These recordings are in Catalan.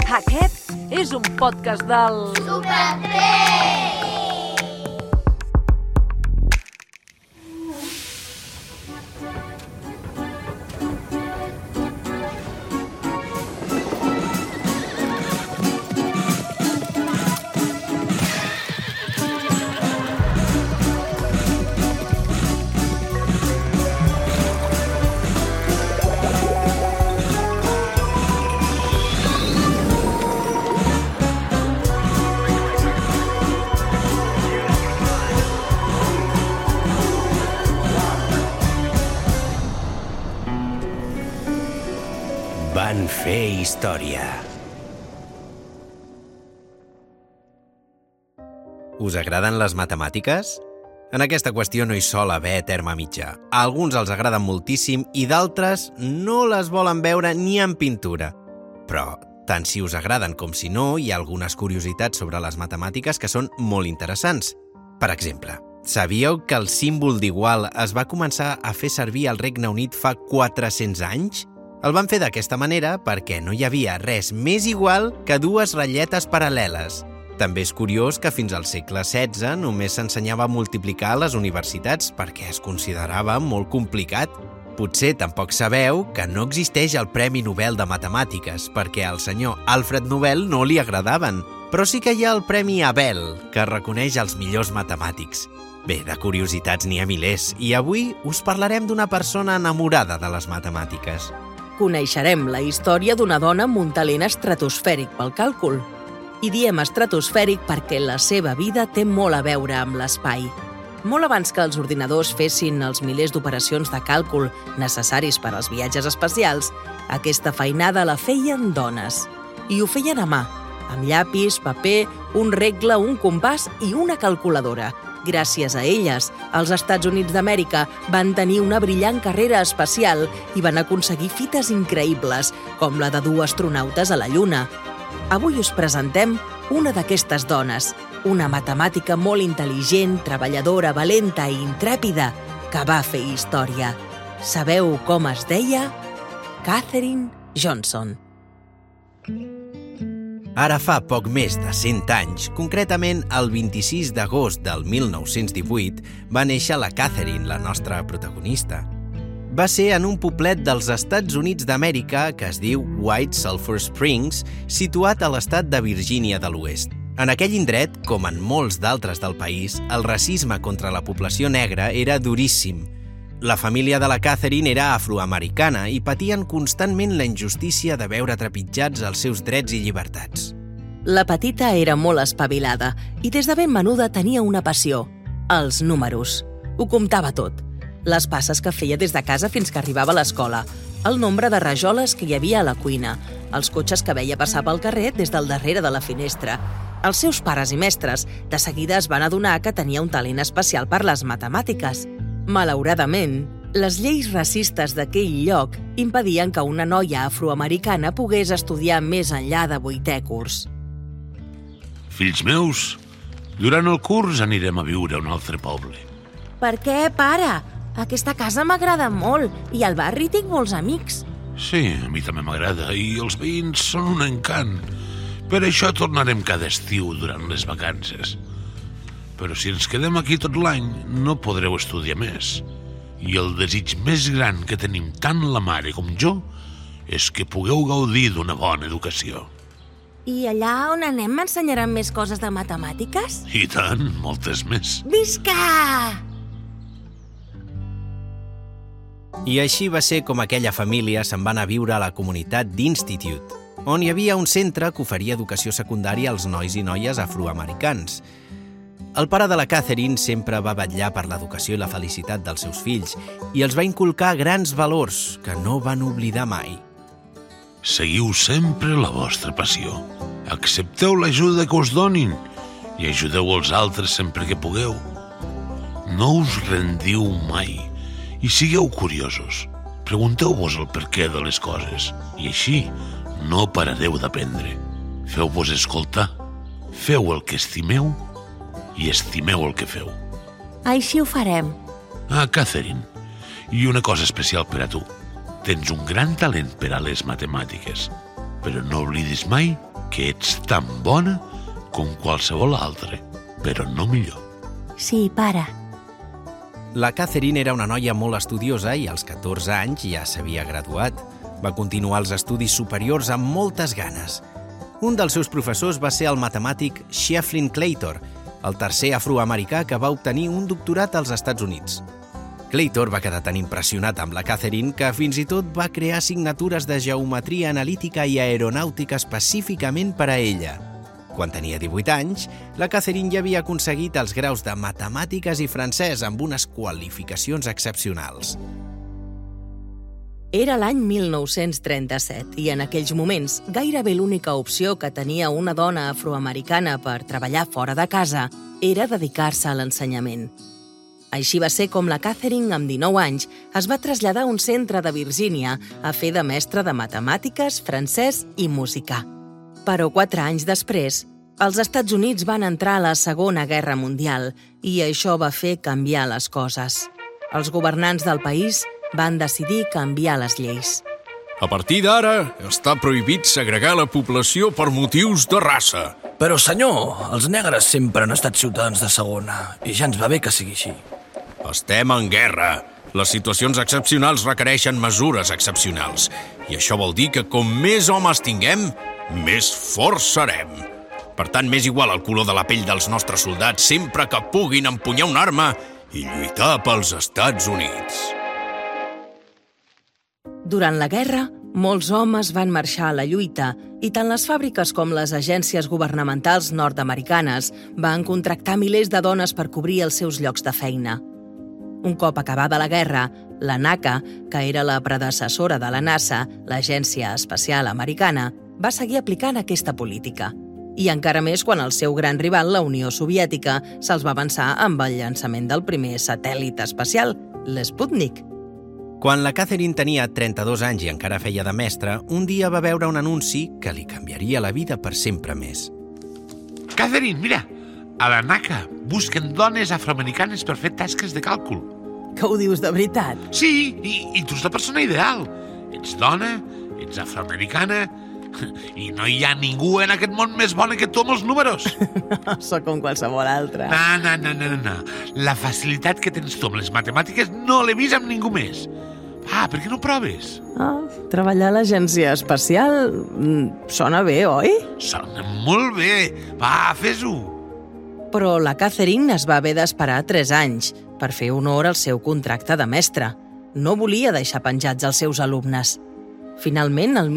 Aquest és un podcast del... Super 3! Van fer història. Us agraden les matemàtiques? En aquesta qüestió no hi sol haver terme mitjà. A alguns els agraden moltíssim i d'altres no les volen veure ni en pintura. Però, tant si us agraden com si no, hi ha algunes curiositats sobre les matemàtiques que són molt interessants. Per exemple, sabíeu que el símbol d'igual es va començar a fer servir al Regne Unit fa 400 anys? El van fer d'aquesta manera perquè no hi havia res més igual que dues ratlletes paral·leles. També és curiós que fins al segle XVI només s'ensenyava a multiplicar a les universitats perquè es considerava molt complicat. Potser tampoc sabeu que no existeix el Premi Nobel de Matemàtiques perquè al senyor Alfred Nobel no li agradaven, però sí que hi ha el Premi Abel, que reconeix els millors matemàtics. Bé, de curiositats n'hi ha milers i avui us parlarem d'una persona enamorada de les matemàtiques. Coneixerem la història d'una dona amb un talent estratosfèric pel càlcul. I diem estratosfèric perquè la seva vida té molt a veure amb l'espai. Molt abans que els ordinadors fessin els milers d'operacions de càlcul necessaris per als viatges espacials, aquesta feinada la feien dones. I ho feien a mà, amb llapis, paper, un regle, un compàs i una calculadora. Gràcies a elles, els Estats Units d'Amèrica van tenir una brillant carrera espacial i van aconseguir fites increïbles, com la de dur astronautes a la Lluna. Avui us presentem una d'aquestes dones, una matemàtica molt intel·ligent, treballadora, valenta i intrèpida, que va fer història. Sabeu com es deia? Katherine Johnson. Ara fa poc més de 100 anys, concretament el 26 d'agost del 1918, va néixer la Katherine, la nostra protagonista. Va ser en un poblet dels Estats Units d'Amèrica que es diu White Sulphur Springs, situat a l'estat de Virgínia de l'Oest. En aquell indret, com en molts d'altres del país, el racisme contra la població negra era duríssim. La família de la Katherine era afroamericana i patien constantment la injustícia de veure trepitjats els seus drets i llibertats. La petita era molt espavilada i des de ben menuda tenia una passió, els números. Ho comptava tot. Les passes que feia des de casa fins que arribava a l'escola, el nombre de rajoles que hi havia a la cuina, els cotxes que veia passar pel carrer des del darrere de la finestra. Els seus pares i mestres de seguida es van adonar que tenia un talent especial per les matemàtiques. Malauradament, les lleis racistes d'aquell lloc impedien que una noia afroamericana pogués estudiar més enllà de 8è curs. Fills meus, durant el curs anirem a viure a un altre poble. Per què, pare? Aquesta casa m'agrada molt i al barri tinc molts amics. Sí, a mi també m'agrada i els veïns són un encant. Per això tornarem cada estiu durant les vacances. Però si ens quedem aquí tot l'any, no podreu estudiar més. I el desig més gran que tenim tant la mare com jo és que pugueu gaudir d'una bona educació. I allà on anem m'ensenyaran més coses de matemàtiques? I tant, moltes més. Visca! I així va ser com aquella família se'n va anar a viure a la comunitat d'Institute, on hi havia un centre que oferia educació secundària als nois i noies afroamericans. El pare de la Katherine sempre va vetllar per l'educació i la felicitat dels seus fills i els va inculcar grans valors que no van oblidar mai. Seguiu sempre la vostra passió. Accepteu l'ajuda que us donin i ajudeu els altres sempre que pugueu. No us rendiu mai i sigueu curiosos. Pregunteu-vos el perquè de les coses i així no parareu d'aprendre. Feu-vos escoltar, feu el que estimeu i estimeu el que feu. Així ho farem. Katherine, i una cosa especial per a tu. Tens un gran talent per a les matemàtiques, però no oblidis mai que ets tan bona com qualsevol altre, però no millor. Sí, pare. La Catherine era una noia molt estudiosa i als 14 anys ja s'havia graduat. Va continuar els estudis superiors amb moltes ganes. Un dels seus professors va ser el matemàtic Shefflin Claytor, el tercer afroamericà que va obtenir un doctorat als Estats Units. Claytor va quedar tan impressionat amb la Catherine que fins i tot va crear assignatures de geometria analítica i aeronàutica específicament per a ella. Quan tenia 18 anys, la Catherine ja havia aconseguit els graus de matemàtiques i francès amb unes qualificacions excepcionals. Era l'any 1937 i en aquells moments gairebé l'única opció que tenia una dona afroamericana per treballar fora de casa era dedicar-se a l'ensenyament. Així va ser com la Catherine, amb 19 anys, es va traslladar a un centre de Virgínia a fer de mestra de matemàtiques, francès i música. Però 4 anys després, els Estats Units van entrar a la Segona Guerra Mundial i això va fer canviar les coses. Els governants del país van decidir canviar les lleis. A partir d'ara, està prohibit segregar la població per motius de raça. Però, senyor, els negres sempre han estat ciutadans de segona i ja ens va bé que sigui així. Estem en guerra. Les situacions excepcionals requereixen mesures excepcionals. I això vol dir que com més homes tinguem, més forts serem. Per tant, m'és igual el color de la pell dels nostres soldats sempre que puguin empunyar una arma i lluitar pels Estats Units. Durant la guerra, molts homes van marxar a la lluita i tant les fàbriques com les agències governamentals nord-americanes van contractar milers de dones per cobrir els seus llocs de feina. Un cop acabada la guerra, la NACA, que era la predecessora de la NASA, l'Agència Espacial Americana, va seguir aplicant aquesta política. I encara més quan el seu gran rival, la Unió Soviètica, se'ls va avançar amb el llançament del primer satèl·lit espacial, l'Sputnik. Quan la Catherine tenia 32 anys i encara feia de mestra, un dia va veure un anunci que li canviaria la vida per sempre més. Catherine, mira, a la NACA busquen dones afroamericanes per fer tasques de càlcul. Que ho dius de veritat? Sí, i tu ets la persona ideal. Ets dona, ets afroamericana i no hi ha ningú en aquest món més bona que tu amb els números. Sóc com qualsevol altre. No. La facilitat que tens tu amb les matemàtiques no l'he vist amb ningú més. Per què no proves? Treballar a l'Agència Espacial sona bé, oi? Sona molt bé. Va, fes-ho. Però la Catherine es va haver d'esperar 3 anys per fer honor al seu contracte de mestra. No volia deixar penjats els seus alumnes. Finalment, el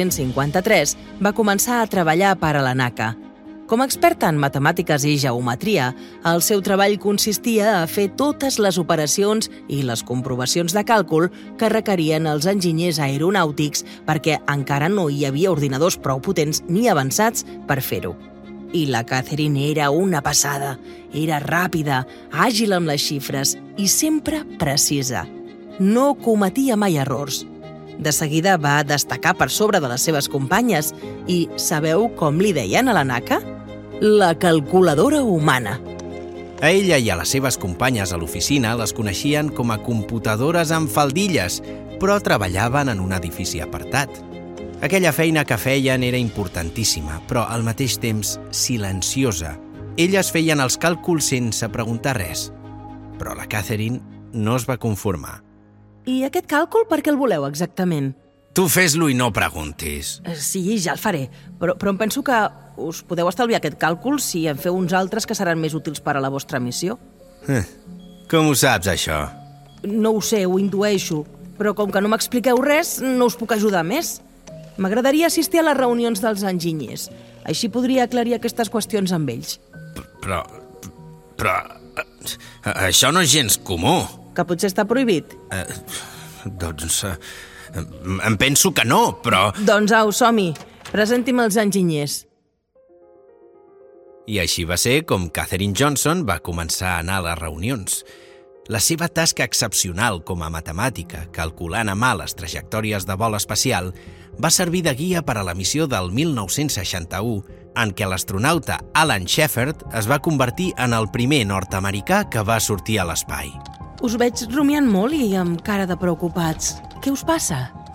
1953, va començar a treballar per a la NACA. Com a experta en matemàtiques i geometria, el seu treball consistia a fer totes les operacions i les comprovacions de càlcul que requerien els enginyers aeronàutics perquè encara no hi havia ordinadors prou potents ni avançats per fer-ho. I la Catherine era una passada. Era ràpida, àgil amb les xifres i sempre precisa. No cometia mai errors. De seguida va destacar per sobre de les seves companyes i sabeu com li deien a la NACA? La calculadora humana. A ella i a les seves companyes a l'oficina les coneixien com a computadores amb faldilles, però treballaven en un edifici apartat. Aquella feina que feien era importantíssima, però al mateix temps silenciosa. Elles feien els càlculs sense preguntar res. Però la Catherine no es va conformar. I aquest càlcul per què el voleu exactament? Tu fes-lo i no preguntis. Sí, ja el faré, però em penso que us podeu estalviar aquest càlcul si en feu uns altres que seran més útils per a la vostra missió. Com ho saps, això? No ho sé, ho intueixo, però com que no m'expliqueu res, no us puc ajudar més. M'agradaria assistir a les reunions dels enginyers. Així podria aclarir aquestes qüestions amb ells. Però... això no és gens comú. Que potser està prohibit? Doncs... em penso que no, però... Doncs au, som-hi. Presenti'm els enginyers. I així va ser com Catherine Johnson va començar a anar a les reunions. La seva tasca excepcional com a matemàtica, calculant a mà les trajectòries de vol espacial, va servir de guia per a la missió del 1961, en què l'astronauta Alan Shepard es va convertir en el primer nord-americà que va sortir a l'espai. Us veig rumiant molt i amb cara de preocupats. Què us passa?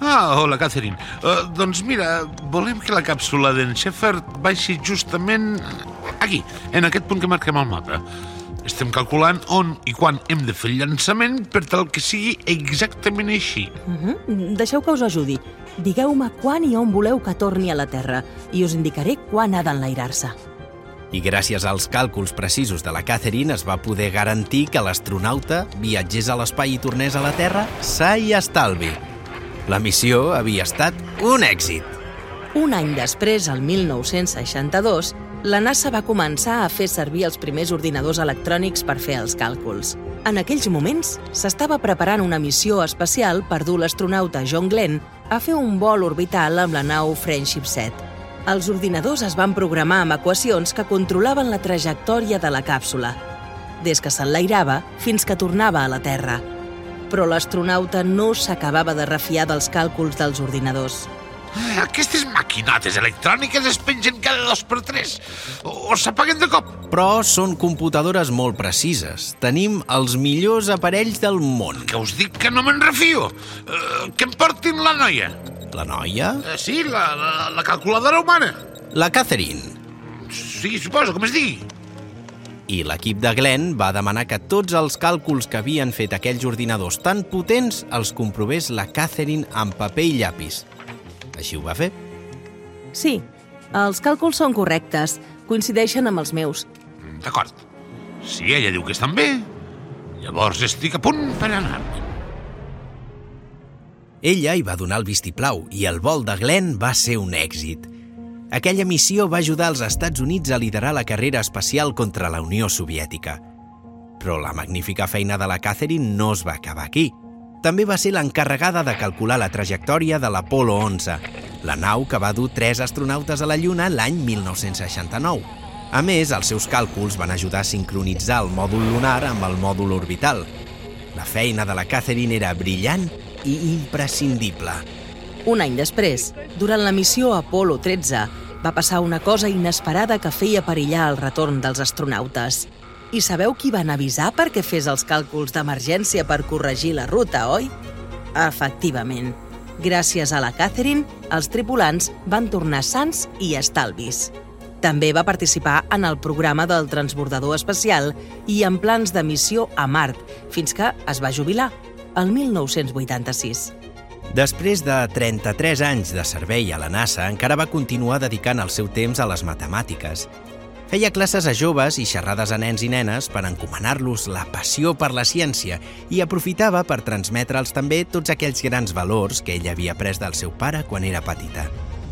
Hola, Catherine. Doncs mira, volem que la càpsula d'en Shepard baixi justament aquí, en aquest punt que marquem al mapa. Estem calculant on i quan hem de fer el llançament per tal que sigui exactament així. Deixeu que us ajudi. Digueu-me quan i on voleu que torni a la Terra i us indicaré quan ha d'enlairar-se. I gràcies als càlculs precisos de la Catherine es va poder garantir que l'astronauta viatgés a l'espai i tornés a la Terra sa i estalvi. La missió havia estat un èxit. Un any després, el 1962, la NASA va començar a fer servir els primers ordinadors electrònics per fer els càlculs. En aquells moments, s'estava preparant una missió especial per dur l'astronauta John Glenn a fer un vol orbital amb la nau Friendship 7. Els ordinadors es van programar amb equacions que controlaven la trajectòria de la càpsula, des que s'enlairava fins que tornava a la Terra. Però l'astronauta no s'acabava de refiar dels càlculs dels ordinadors. Aquestes maquinotes electròniques es pengen cada 2x3 o s'apaguen de cop. Però són computadores molt precises. Tenim els millors aparells del món. Que us dic que no me'n refio. Que em portin la noia. La noia? Sí, la calculadora humana. La Catherine. Sí, suposo, com es digui. I l'equip de Glenn va demanar que tots els càlculs que havien fet aquells ordinadors tan potents els comprovés la Catherine amb paper i llapis. Així ho va fer. Sí, els càlculs són correctes, coincideixen amb els meus. D'acord. Si ella diu que estan bé, llavors estic a punt per anar-me'n. Ella hi va donar el vistiplau i el vol de Glenn va ser un èxit. Aquella missió va ajudar els Estats Units a liderar la carrera espacial contra la Unió Soviètica. Però la magnífica feina de la Catherine no es va acabar aquí. També va ser l'encarregada de calcular la trajectòria de l'Apollo 11, la nau que va dur 3 astronautes a la Lluna l'any 1969. A més, els seus càlculs van ajudar a sincronitzar el mòdul lunar amb el mòdul orbital. La feina de la Catherine era brillant i imprescindible. Un any després, durant la missió Apollo 13, va passar una cosa inesperada que feia perillar el retorn dels astronautes. I sabeu qui van avisar perquè fes els càlculs d'emergència per corregir la ruta, oi? Efectivament. Gràcies a la Catherine, els tripulants van tornar sans i estalvis. També va participar en el programa del transbordador espacial i en plans de missió a Mart, fins que es va jubilar, el 1986. Després de 33 anys de servei a la NASA, encara va continuar dedicant el seu temps a les matemàtiques. Feia classes a joves i xerrades a nens i nenes per encomanar-los la passió per la ciència i aprofitava per transmetre'ls també tots aquells grans valors que ella havia après del seu pare quan era petita.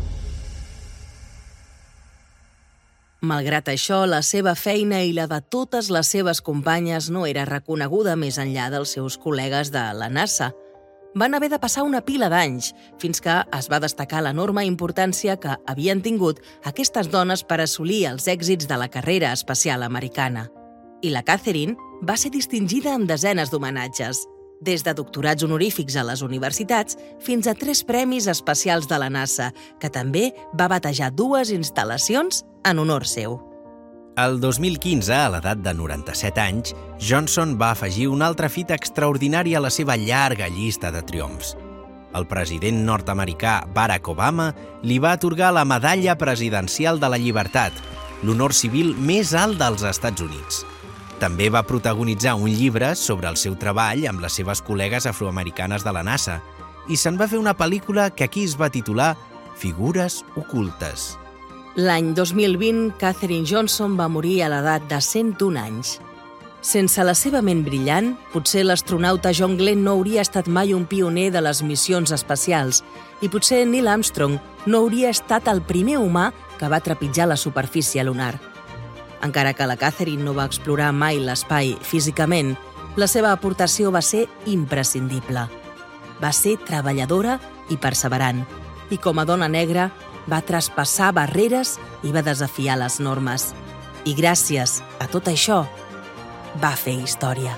Malgrat això, la seva feina i la de totes les seves companyes no era reconeguda més enllà dels seus col·legues de la NASA. Van haver de passar una pila d'anys fins que es va destacar l'enorme importància que havien tingut aquestes dones per assolir els èxits de la carrera espacial americana. I la Catherine va ser distingida amb desenes d'homenatges, des de doctorats honorífics a les universitats fins a 3 premis especials de la NASA, que també va batejar 2 instal·lacions en honor seu. El 2015, a l'edat de 97 anys, Johnson va afegir una altra fita extraordinària a la seva llarga llista de triomfs. El president nord-americà Barack Obama li va atorgar la Medalla Presidencial de la Llibertat, l'honor civil més alt dels Estats Units. També va protagonitzar un llibre sobre el seu treball amb les seves col·legues afroamericanes de la NASA i se'n va fer una pel·lícula que aquí es va titular Figures ocultes. L'any 2020, Catherine Johnson va morir a l'edat de 101 anys. Sense la seva ment brillant, potser l'astronauta John Glenn no hauria estat mai un pioner de les missions espacials i potser Neil Armstrong no hauria estat el primer humà que va trepitjar la superfície lunar. Encara que la Catherine no va explorar mai l'espai físicament, la seva aportació va ser imprescindible. Va ser treballadora i perseverant, i com a dona negra va traspassar barreres i va desafiar les normes. I gràcies a tot això, va fer història.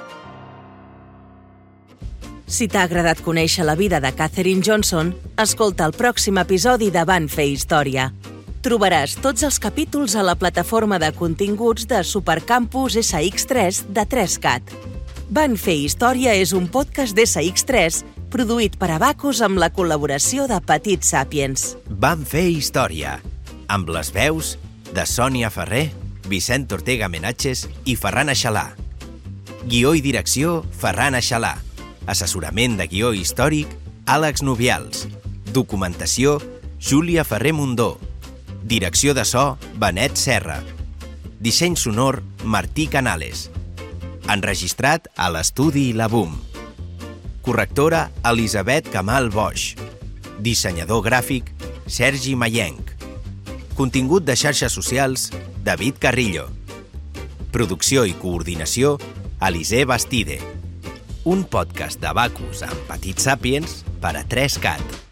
Si t'ha agradat conèixer la vida de Catherine Johnson, escolta el pròxim episodi de Van fer història. Trobaràs tots els capítols a la plataforma de continguts de Supercampus SX3 de 3CAT. Van fer història és un podcast d'SX3 produït per Abacus amb la col·laboració de Petit Sapiens. Vam fer història, amb les veus de Sònia Ferrer, Vicent Ortega Menaches i Ferran Aixalà. Guió i direcció, Ferran Aixalà. Assessorament de guió històric, Àlex Nubials. Documentació, Júlia Ferrer Mundó. Direcció de so, Benet Serra. Disseny sonor, Martí Canales. Enregistrat a l'estudi La Boom. Correctora, Elisabet Camal Boix. Dissenyador gràfic, Sergi Mayenc. Contingut de xarxes socials, David Carrillo. Producció i coordinació, Elisée Bastide. Un podcast d'Abacus amb Petit Sapiens per a 3cat.